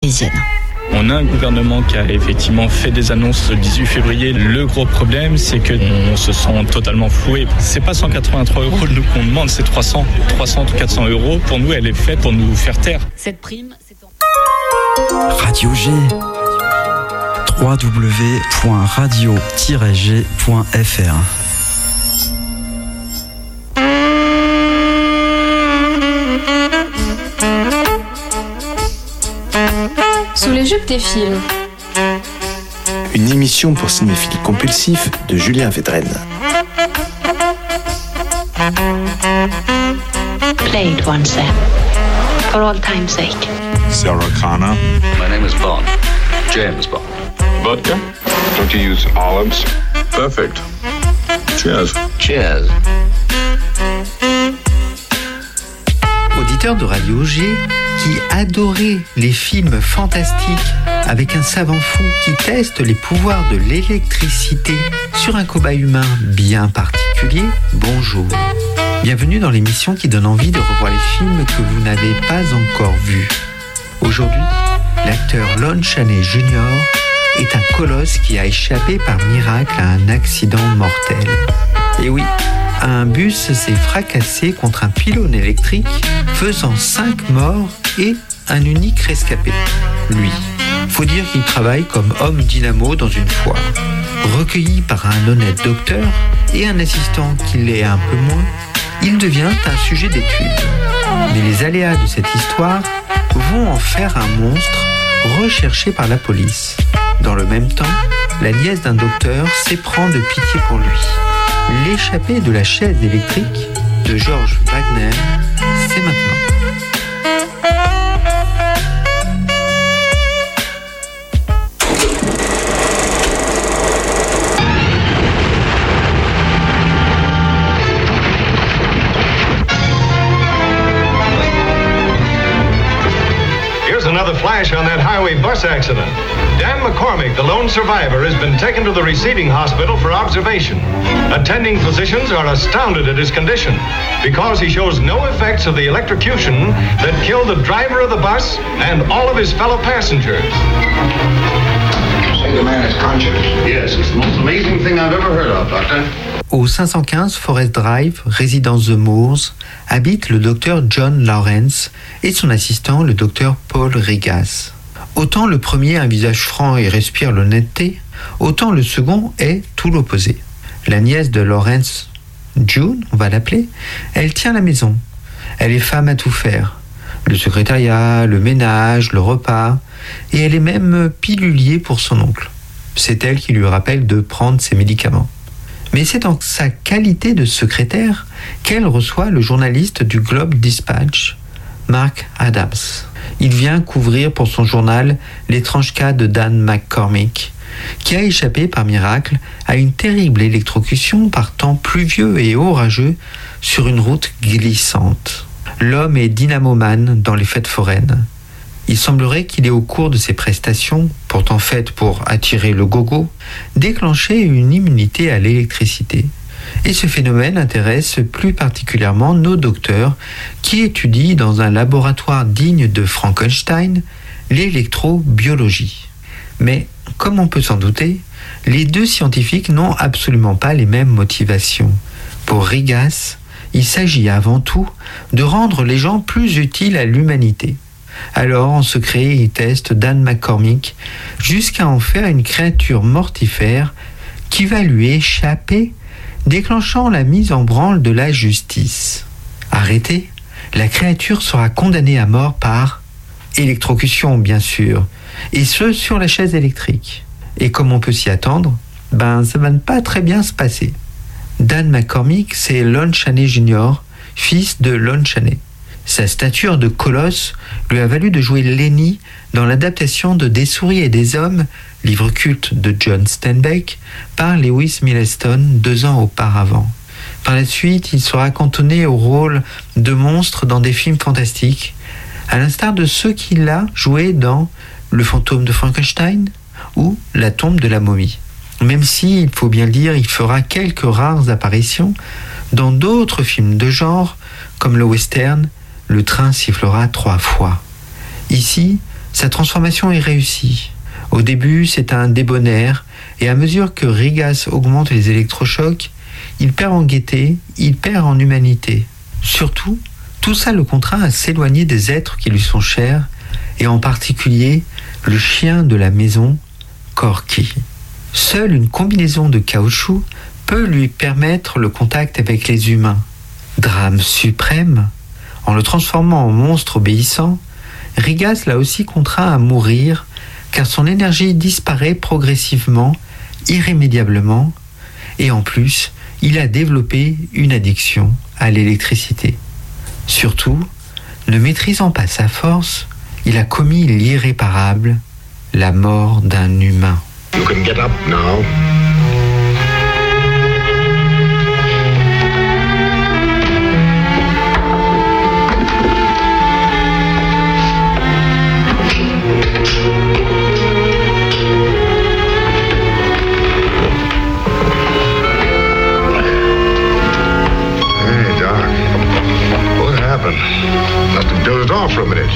parisienne. On a un gouvernement qui a effectivement fait des annonces le 18 février. Le gros problème, c'est qu'on se sent totalement floué. C'est pas 183 € nous qu'on demande, c'est 300 ou 400 €. Pour nous, elle est faite pour nous faire taire. Cette prime, c'est en... Radio G. www.radio-g.fr. Sous les jupes des films. Une émission pour cinéphiles compulsifs de Julien Védrenne. Play it once then, for all time's sake. Sarah Connor. My name is Bond. James Bond. Vodka? Don't you use olives? Perfect. Cheers. Cheers. Auditeur de Radio G qui adorait les films fantastiques avec un savant fou qui teste les pouvoirs de l'électricité sur un cobaye humain bien particulier, bonjour. Bienvenue dans l'émission qui donne envie de revoir les films que vous n'avez pas encore vus. Aujourd'hui, l'acteur Lon Chaney Jr. est un colosse qui a échappé par miracle à un accident mortel. Et oui, un bus s'est fracassé contre un pylône électrique, faisant 5 morts et un unique rescapé, lui. Faut dire qu'il travaille comme homme dynamo dans une foire. Recueilli par un honnête docteur et un assistant qui l'est un peu moins, il devient un sujet d'étude. Mais les aléas de cette histoire vont en faire un monstre recherché par la police. Dans le même temps, la nièce d'un docteur s'éprend de pitié pour lui. L'échappée de la chaise électrique de George Wagner, c'est maintenant. Another flash on that highway bus accident. Dan McCormick, the lone survivor, has been taken to the receiving hospital for observation. Attending physicians are astounded at his condition because he shows no effects of the electrocution that killed the driver of the bus and all of his fellow passengers. Say the man is conscious. Yes, it's the most amazing thing I've ever heard of, Doctor. Au 515 Forest Drive, résidence The Moors, habite le docteur John Lawrence et son assistant, le docteur Paul Regas. Autant le premier a un visage franc et respire l'honnêteté, autant le second est tout l'opposé. La nièce de Lawrence, June, on va l'appeler, elle tient la maison. Elle est femme à tout faire. Le secrétariat, le ménage, le repas, et elle est même pilulier pour son oncle. C'est elle qui lui rappelle de prendre ses médicaments. Mais c'est en sa qualité de secrétaire qu'elle reçoit le journaliste du Globe Dispatch, Mark Adams. Il vient couvrir pour son journal l'étrange cas de Dan McCormick, qui a échappé par miracle à une terrible électrocution par temps pluvieux et orageux sur une route glissante. L'homme est dynamomane dans les fêtes foraines. Il semblerait qu'il ait au cours de ses prestations, pourtant faites pour attirer le gogo, déclenché une immunité à l'électricité. Et ce phénomène intéresse plus particulièrement nos docteurs qui étudient dans un laboratoire digne de Frankenstein l'électrobiologie. Mais, comme on peut s'en douter, les deux scientifiques n'ont absolument pas les mêmes motivations. Pour Regas, il s'agit avant tout de rendre les gens plus utiles à l'humanité. Alors, en secret, il teste Dan McCormick jusqu'à en faire une créature mortifère qui va lui échapper, déclenchant la mise en branle de la justice. Arrêtée, la créature sera condamnée à mort par électrocution, bien sûr, et ce, sur la chaise électrique. Et comme on peut s'y attendre, ça va ne pas très bien se passer. Dan McCormick, c'est Lon Chaney Jr., fils de Lon Chaney. Sa stature de colosse lui a valu de jouer Lenny dans l'adaptation de Des souris et des hommes, livre culte de John Steinbeck, par Lewis Milestone 2 ans auparavant. Par la suite, il sera cantonné au rôle de monstre dans des films fantastiques, à l'instar de ceux qu'il a joués dans Le fantôme de Frankenstein ou La tombe de la momie. Même si, il faut bien le dire, il fera quelques rares apparitions dans d'autres films de genre, comme le western « Le train sifflera 3 fois ». Ici, Sa transformation est réussie. Au début, c'est un débonnaire, et à mesure que Rigas augmente les électrochocs, il perd en gaieté, il perd en humanité. Surtout, tout ça le contraint à s'éloigner des êtres qui lui sont chers, et en particulier le chien de la maison, Corky. Seule une combinaison de caoutchouc peut lui permettre le contact avec les humains. Drame suprême, en le transformant en monstre obéissant, Rigas l'a aussi contraint à mourir, car son énergie disparaît progressivement, irrémédiablement, et en plus, il a développé une addiction à l'électricité. Surtout, ne maîtrisant pas sa force, il a commis l'irréparable, la mort d'un humain. You can get up now. Must have dozed off for a minute.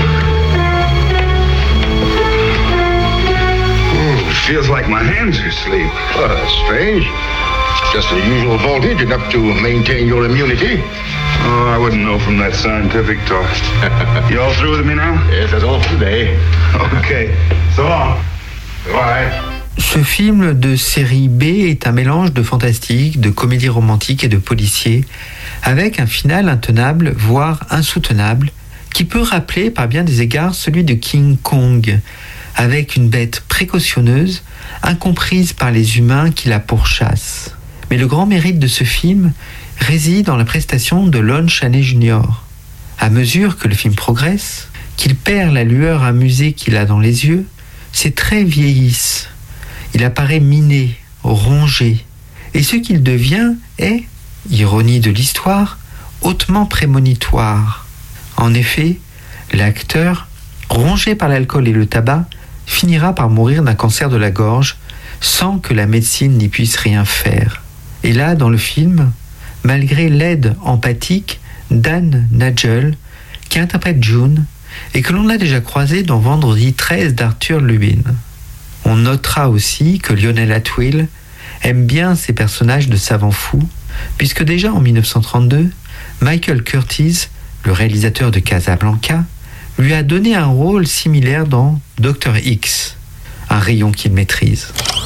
It feels like my hands are asleep. Well, that's strange. Just the usual voltage enough to maintain your immunity. Oh, I wouldn't know from that scientific talk. You all through with me now? Yes, that's all for today. Okay. So long. Bye. Ce film de série B est un mélange de fantastique, de comédie romantique et de policier, avec un final intenable, voire insoutenable, qui peut rappeler par bien des égards celui de King Kong, avec une bête précautionneuse, incomprise par les humains qui la pourchassent. Mais le grand mérite de ce film réside dans la prestation de Lon Chaney Jr. À mesure que le film progresse, qu'il perd la lueur amusée qu'il a dans les yeux, ses traits vieillissent. Il apparaît miné, rongé, et ce qu'il devient est, ironie de l'histoire, hautement prémonitoire. En effet, l'acteur, rongé par l'alcool et le tabac, finira par mourir d'un cancer de la gorge sans que la médecine n'y puisse rien faire. Et là, dans le film, malgré l'aide empathique d'Anne Nagel, qui interprète June, et que l'on a déjà croisé dans Vendredi 13 d'Arthur Lubin. On notera aussi que Lionel Atwill aime bien ces personnages de savants fous, puisque déjà en 1932, Michael Curtiz, le réalisateur de Casablanca, lui a donné un rôle similaire dans Dr X, un rayon qu'il maîtrise.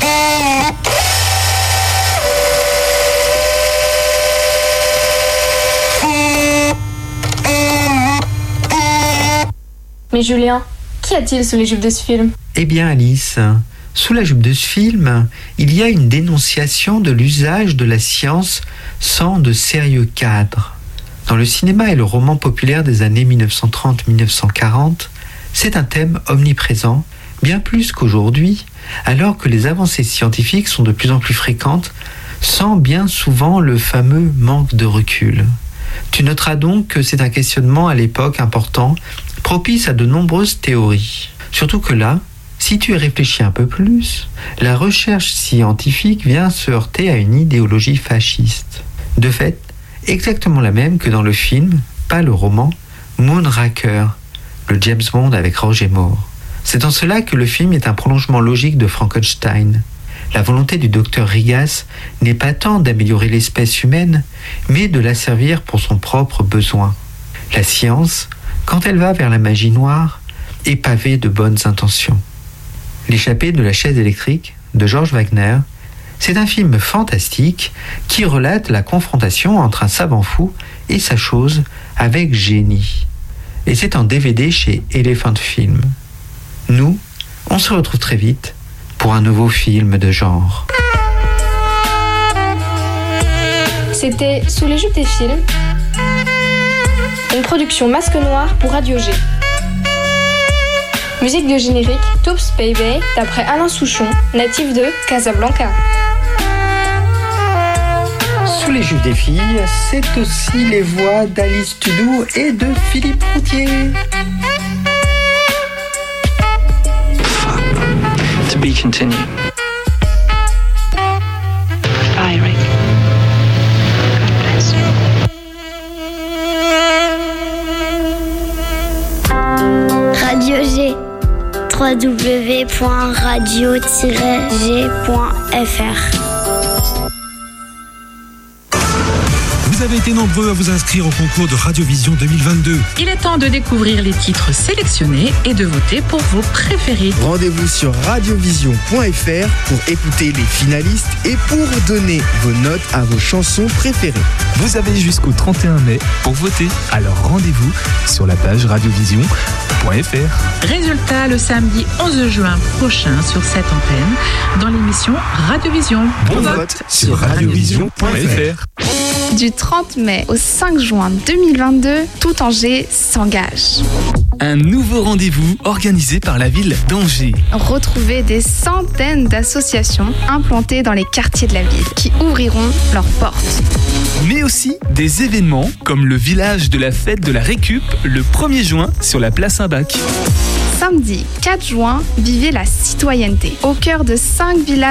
Mais Julien, qu'y a-t-il sous les jupes de ce film ? Eh bien Alice, sous la jupe de ce film, il y a une dénonciation de l'usage de la science sans de sérieux cadres. Dans le cinéma et le roman populaire des années 1930-1940, c'est un thème omniprésent, bien plus qu'aujourd'hui, alors que les avancées scientifiques sont de plus en plus fréquentes, sans bien souvent le fameux manque de recul. Tu noteras donc que c'est un questionnement à l'époque important, propice à de nombreuses théories. Surtout que là, si tu y réfléchis un peu plus, la recherche scientifique vient se heurter à une idéologie fasciste. De fait, exactement la même que dans le film, pas le roman, Moonraker, le James Bond avec Roger Moore. C'est en cela que le film est un prolongement logique de Frankenstein. La volonté du docteur Rigas n'est pas tant d'améliorer l'espèce humaine, mais de la servir pour son propre besoin. La science, quand elle va vers la magie noire, est pavée de bonnes intentions. L'échappée de la chaise électrique de George Wagner, c'est un film fantastique qui relate la confrontation entre un savant fou et sa chose avec génie. Et c'est en DVD chez Elephant Film. Nous, on se retrouve très vite pour un nouveau film de genre. C'était Sous les jupes des films, une production Masque Noir pour Radio G. Musique de générique Toops Baby d'après Alain Souchon, natif de Casablanca. Sous les jupes des filles, c'est aussi les voix d'Alice Tudou et de Philippe Routier. To be continued. Bye, Rick. God bless you. Radio G. www.radio-g.fr. Vous avez été nombreux à vous inscrire au concours de Radiovision 2022. Il est temps de découvrir les titres sélectionnés et de voter pour vos préférés. Rendez-vous sur radiovision.fr pour écouter les finalistes et pour donner vos notes à vos chansons préférées. Vous avez jusqu'au 31 mai pour voter. Alors rendez-vous sur la page radiovision.fr. Résultat le samedi 11 juin prochain sur cette antenne dans l'émission Radiovision. Bon vote sur radiovision.fr. Du 30 mai au 5 juin 2022, tout Angers s'engage. Un nouveau rendez-vous organisé par la ville d'Angers. Retrouvez des centaines d'associations implantées dans les quartiers de la ville qui ouvriront leurs portes. Mais aussi des événements comme le village de la fête de la récup le 1er juin sur la place Saint-Bac. Samedi 4 juin, vivez la citoyenneté au cœur de 5 villages